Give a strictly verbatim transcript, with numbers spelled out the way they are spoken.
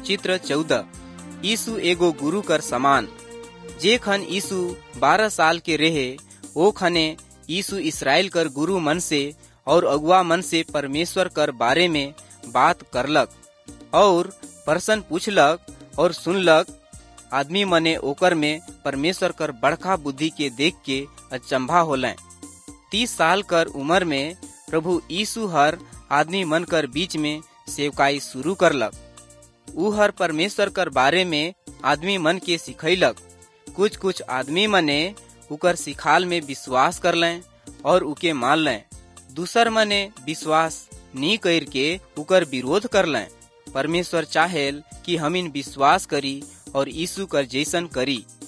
चित्र चौदह। यीशु एगो गुरु कर समान। जे खन यीशु बारह साल के रहे ओ खने यीशु इसराइल कर गुरु मन से और अगुआ मन से परमेश्वर कर बारे में बात करलक और प्रश्न पूछलक और सुनलक। आदमी मने ओकर में परमेश्वर कर बड़का बुद्धि के देख के अचंभा होलें। तीस साल कर उम्र में प्रभु यीशु हर आदमी मन कर बीच में सेवकाई शुरू करलक। ऊ हर परमेश्वर कर बारे में आदमी मन के सिखैलक। कुछ कुछ आदमी मने उकर सिखाल में विश्वास कर लें और उके मान लें। दूसर मने विश्वास नी कर के उकर विरोध कर लें। परमेश्वर चाहेल कि हम इन विश्वास करी और यीशु कर जैसन करी।